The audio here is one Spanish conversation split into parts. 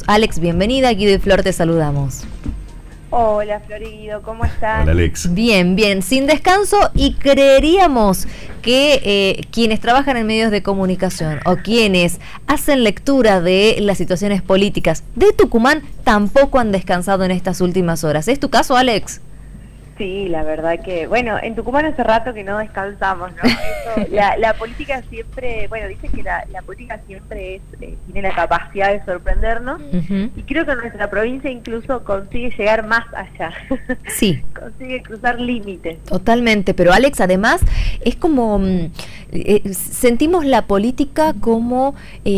Alex, bienvenida, Guido y Flor te saludamos. Hola Flor y Guido, ¿cómo están? Hola Alex. Bien, bien, sin descanso, y creeríamos que quienes trabajan en medios de comunicación o quienes hacen lectura de las situaciones políticas de Tucumán tampoco han descansado en estas últimas horas. ¿Es tu caso, Alex? Sí, la verdad que, bueno, en Tucumán hace rato que no descansamos, ¿no? Eso, la política siempre, bueno, dicen que la política siempre tiene la capacidad de sorprendernos, y creo que nuestra provincia incluso consigue llegar más allá. Sí. Consigue cruzar límites. Totalmente, pero Alex, además, es como, sentimos la política como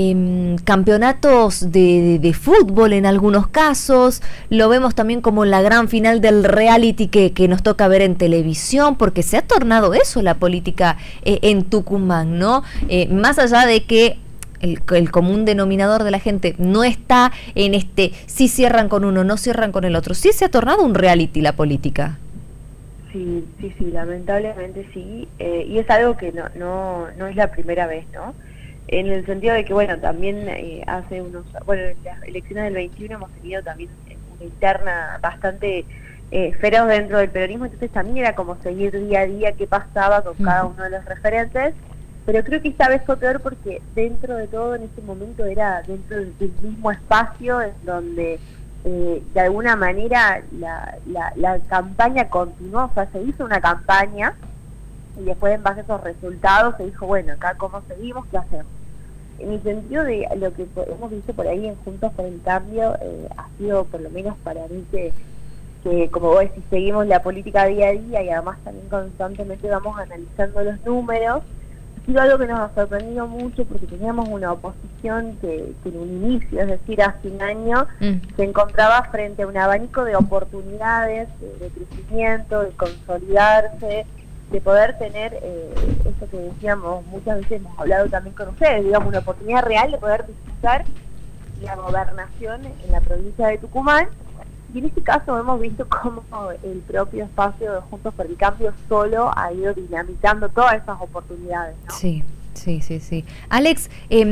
campeonatos de fútbol en algunos casos, lo vemos también como la gran final del reality que nos toca ver en televisión, porque se ha tornado eso la política en Tucumán, ¿no? Más allá de que el común denominador de la gente no está en si cierran con uno, no cierran con el otro, sí se ha tornado un reality la política. Sí, lamentablemente sí, y es algo que no es la primera vez, ¿no? En el sentido de que, bueno, también en las elecciones del 21 hemos tenido también una interna bastante feroz dentro del peronismo, entonces también era como seguir día a día qué pasaba con cada uno de los referentes, pero creo que esta vez fue peor porque dentro de todo en ese momento era dentro del mismo espacio en donde de alguna manera la campaña continuó, o sea, se hizo una campaña y después en base a esos resultados se dijo, bueno, acá cómo seguimos, qué hacemos. En el sentido de lo que hemos visto por ahí en Juntos por el Cambio, ha sido por lo menos para mí que como vos decís, seguimos la política día a día y además también constantemente vamos analizando los números. Ha sido algo que nos ha sorprendido mucho porque teníamos una oposición que en un inicio, es decir, hace un año, se encontraba frente a un abanico de oportunidades, de crecimiento, de consolidarse, de poder tener eso que decíamos, muchas veces hemos hablado también con ustedes, digamos, una oportunidad real de poder disfrutar la gobernación en la provincia de Tucumán. Y en este caso hemos visto cómo el propio espacio de Juntos por el Cambio solo ha ido dinamitando todas esas oportunidades, ¿no? Sí. Alex,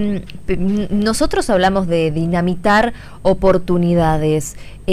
nosotros hablamos de dinamitar oportunidades.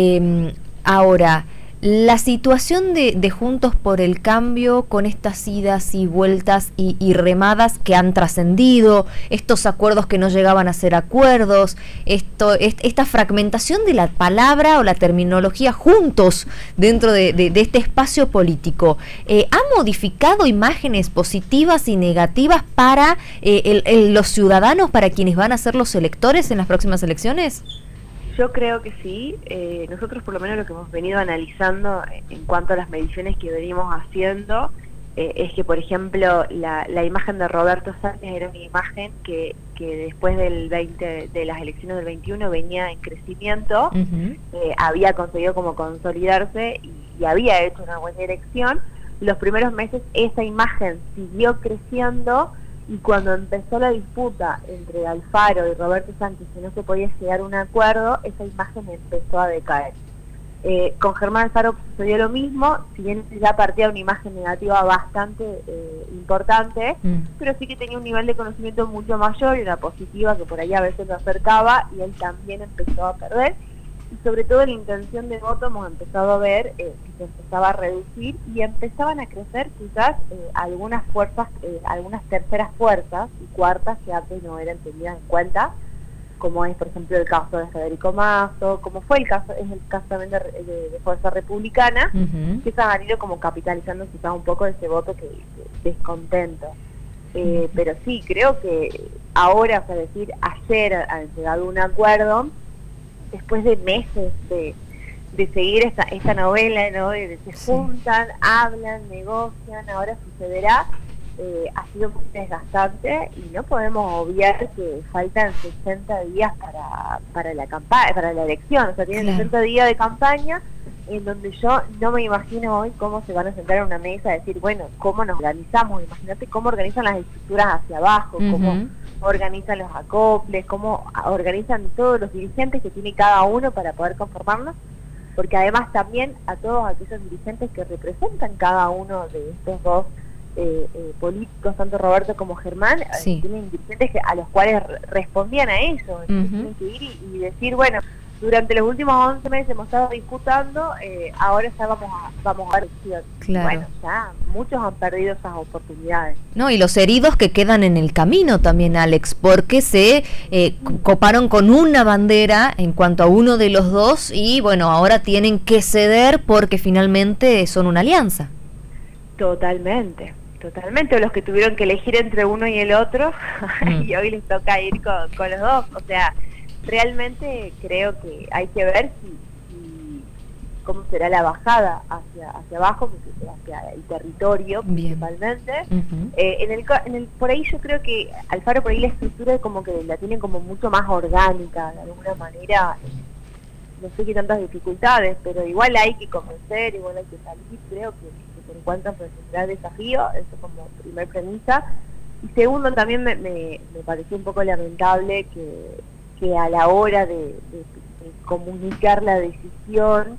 Ahora, la situación de Juntos por el Cambio con estas idas y vueltas y remadas que han trascendido, estos acuerdos que no llegaban a ser acuerdos, esta fragmentación de la palabra o la terminología juntos dentro de este espacio político, ¿ha modificado imágenes positivas y negativas para los ciudadanos, para quienes van a ser los electores en las próximas elecciones? Yo creo que sí. Nosotros por lo menos lo que hemos venido analizando en cuanto a las mediciones que venimos haciendo es que, por ejemplo, la imagen de Roberto Sánchez era una imagen que después de las elecciones del 21 venía en crecimiento, había conseguido como consolidarse y había hecho una buena elección. Los primeros meses esa imagen siguió creciendo. Y cuando empezó la disputa entre Alfaro y Roberto Sánchez, que no se podía llegar a un acuerdo, esa imagen empezó a decaer. Con Germán Alfaro sucedió lo mismo, si bien ya partía de una imagen negativa bastante importante, pero sí que tenía un nivel de conocimiento mucho mayor y una positiva que por ahí a veces lo acercaba, y él también empezó a perder. Y sobre todo la intención de voto hemos empezado a ver que se empezaba a reducir y empezaban a crecer quizás algunas fuerzas, algunas terceras fuerzas y cuartas que antes no eran tenidas en cuenta, como es por ejemplo el caso de Federico Mazo, como es el caso también de Fuerza Republicana, que se han ido como capitalizando quizás un poco de ese voto que descontento. Pero sí, creo que ahora, es decir, ayer han llegado a un acuerdo después de meses de seguir esta novela, ¿no? De se juntan, hablan, negocian, ahora sucederá. Ha sido muy desgastante y no podemos obviar que faltan 60 días para la campaña, para la elección. O sea, tienen 60 días de campaña en donde yo no me imagino hoy cómo se van a sentar en una mesa a decir, bueno, cómo nos organizamos. Imagínate cómo organizan las estructuras hacia abajo, cómo organizan los acoples, cómo organizan todos los dirigentes que tiene cada uno para poder conformarnos, porque además también a todos aquellos dirigentes que representan cada uno de estos dos políticos, tanto Roberto como Germán, tienen dirigentes a los cuales respondían a eso, tienen que ir y decir, bueno, durante los últimos 11 meses hemos estado disputando, ahora ya vamos a elección. Claro. Bueno, ya muchos han perdido esas oportunidades. No, y los heridos que quedan en el camino también, Alex, porque se coparon con una bandera en cuanto a uno de los dos y bueno, ahora tienen que ceder porque finalmente son una alianza. Totalmente, totalmente. Los que tuvieron que elegir entre uno y el otro y hoy les toca ir con los dos. O sea, realmente creo que hay que ver si cómo será la bajada hacia abajo, hacia el territorio. Bien. Principalmente. Por ahí yo creo que Alfaro por ahí la estructura como que la tienen como mucho más orgánica, de alguna manera. No sé qué tantas dificultades, pero igual hay que convencer, igual hay que salir. Creo que se encuentran frente al desafío, eso como primer premisa. Y segundo, también me pareció un poco lamentable que a la hora de comunicar la decisión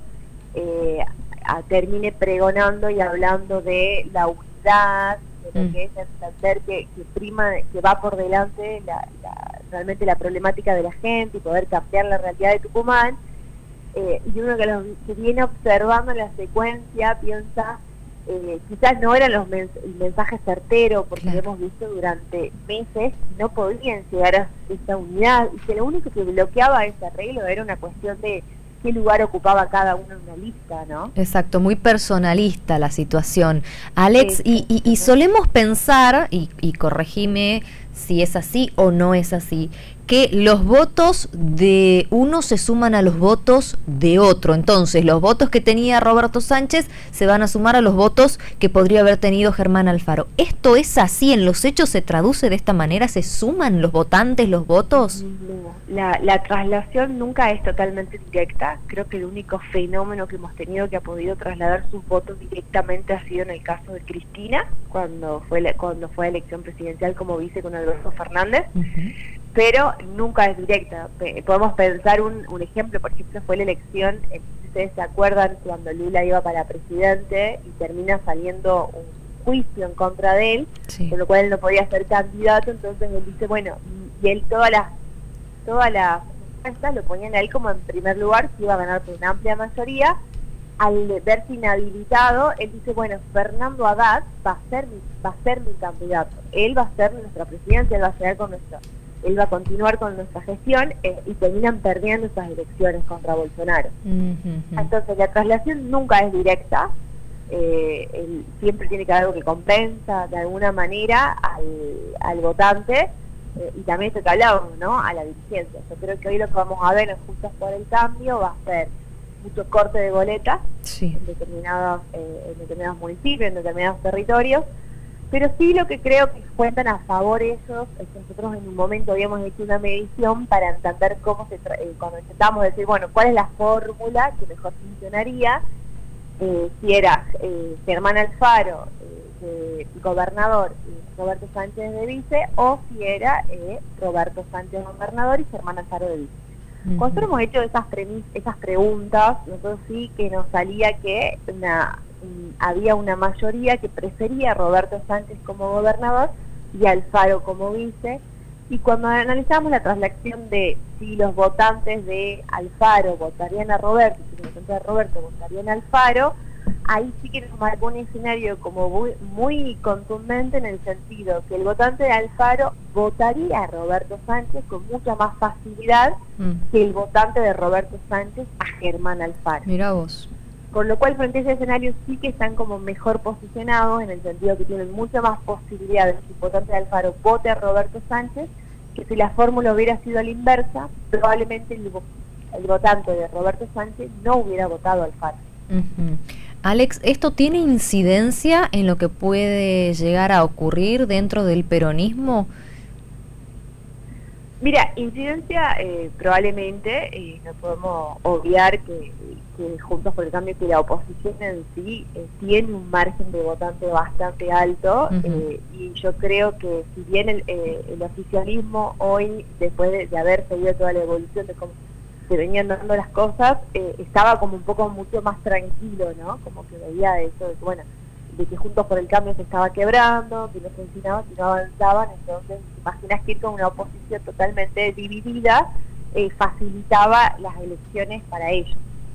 termine pregonando y hablando de la unidad, de lo que es entender que prima, que va por delante realmente la problemática de la gente y poder cambiar la realidad de Tucumán. Y uno que viene observando la secuencia piensa, quizás no eran el mensaje certero, porque lo hemos visto durante meses, no podían llegar a esta unidad, y que lo único que bloqueaba ese arreglo era una cuestión de qué lugar ocupaba cada uno en una lista, ¿no? Exacto, muy personalista la situación. Alex, y solemos pensar, y corregime si es así o no es así, que los votos de uno se suman a los votos de otro. Entonces, los votos que tenía Roberto Sánchez se van a sumar a los votos que podría haber tenido Germán Alfaro. ¿Esto es así? ¿En los hechos se traduce de esta manera? ¿Se suman los votantes los votos? No, la traslación nunca es totalmente directa. Creo que el único fenómeno que hemos tenido que ha podido trasladar sus votos directamente ha sido en el caso de Cristina, cuando fue a elección presidencial como vice con Alberto Fernández. Pero nunca es directa. Podemos pensar un ejemplo, por ejemplo, fue la elección, si ustedes se acuerdan, cuando Lula iba para presidente y termina saliendo un juicio en contra de él, con lo cual él no podía ser candidato, entonces él dice, bueno, y él todas las encuestas lo ponían a él como en primer lugar, que iba a ganar por una amplia mayoría. Al verse inhabilitado, él dice, bueno, Fernando Haddad va a ser mi candidato, él va a ser nuestra presidencia, él va a continuar con nuestra gestión, y terminan perdiendo esas elecciones contra Bolsonaro. Entonces la traslación nunca es directa, siempre tiene que haber algo que compensa de alguna manera al votante, y también esto que hablábamos, ¿no?, a la dirigencia. Yo creo que hoy lo que vamos a ver en Juntos por el Cambio va a ser mucho corte de boletas en determinados municipios, en determinados territorios. Pero sí lo que creo que cuentan a favor ellos es que nosotros en un momento habíamos hecho una medición para entender cómo cuando intentamos decir, bueno, cuál es la fórmula que mejor funcionaría, si era Germán Alfaro gobernador y Roberto Sánchez de vice, o si era Roberto Sánchez gobernador y Germán Alfaro de vice. Cuando nosotros hemos hecho esas preguntas, nosotros sí que nos salía que había una mayoría que prefería a Roberto Sánchez como gobernador y a Alfaro como vice, y cuando analizamos la traslación de si los votantes de Alfaro votarían a Roberto, si los votantes de Roberto votarían a Alfaro, ahí sí que nos marcó un escenario como muy contundente, en el sentido que el votante de Alfaro votaría a Roberto Sánchez con mucha más facilidad que el votante de Roberto Sánchez a Germán Alfaro. Mirá vos. Con lo cual, frente a ese escenario sí que están como mejor posicionados, en el sentido que tienen mucha más posibilidad de que el votante de Alfaro vote a Roberto Sánchez, que si la fórmula hubiera sido a la inversa, probablemente el votante de Roberto Sánchez no hubiera votado a Alfaro. Alex, ¿esto tiene incidencia en lo que puede llegar a ocurrir dentro del peronismo? Mira, incidencia probablemente, no podemos obviar que Juntos por el Cambio, que la oposición en sí tiene un margen de votante bastante alto, y yo creo que si bien el oficialismo hoy, después de haber seguido toda la evolución de cómo se venían dando las cosas, estaba como un poco mucho más tranquilo, ¿no? Como que veía eso de que, bueno, de que Juntos por el Cambio se estaba quebrando, que no funcionaba, que no avanzaban. Entonces, imaginas que ir con una oposición totalmente dividida, facilitaba las elecciones para ellos.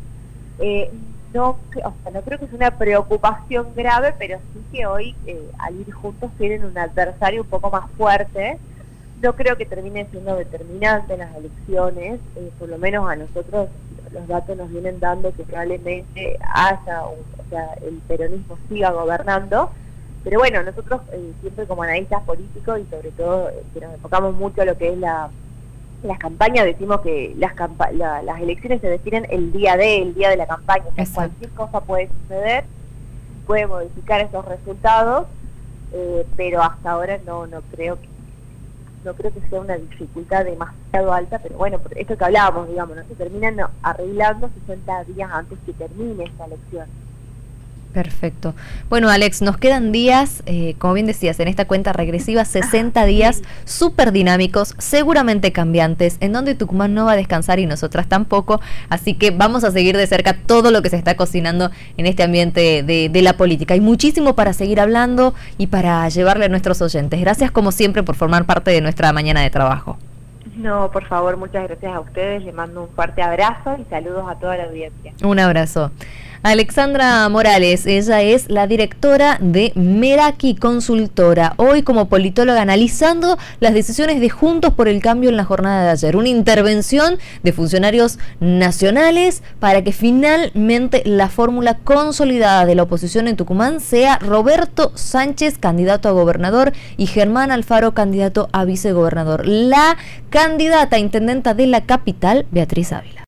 No creo que es una preocupación grave, pero sí que hoy, al ir juntos, tienen un adversario un poco más fuerte. No creo que termine siendo determinante en las elecciones, por lo menos a nosotros los datos nos vienen dando que probablemente el peronismo siga gobernando, pero bueno, nosotros siempre como analistas políticos y sobre todo que nos enfocamos mucho a lo que es las campañas, decimos que las elecciones se definen el día de la campaña, o sea, cualquier cosa puede suceder, puede modificar esos resultados, pero hasta ahora no creo que sea una dificultad demasiado alta, pero bueno, por esto que hablábamos, digamos, ¿no? Se terminan arreglando 60 días antes que termine esta elección. Perfecto. Bueno, Alex, nos quedan días, como bien decías, en esta cuenta regresiva, 60 días súper dinámicos, seguramente cambiantes, en donde Tucumán no va a descansar y nosotras tampoco, así que vamos a seguir de cerca todo lo que se está cocinando en este ambiente de la política. Hay muchísimo para seguir hablando y para llevarle a nuestros oyentes. Gracias como siempre por formar parte de nuestra mañana de trabajo. No, por favor, muchas gracias a ustedes, les mando un fuerte abrazo y saludos a toda la audiencia. Un abrazo. Alexandra Morales, ella es la directora de Meraki Consultora, hoy como politóloga analizando las decisiones de Juntos por el Cambio en la jornada de ayer, una intervención de funcionarios nacionales para que finalmente la fórmula consolidada de la oposición en Tucumán sea Roberto Sánchez, candidato a gobernador, y Germán Alfaro, candidato a vicegobernador. La candidata a intendenta de la capital, Beatriz Ávila.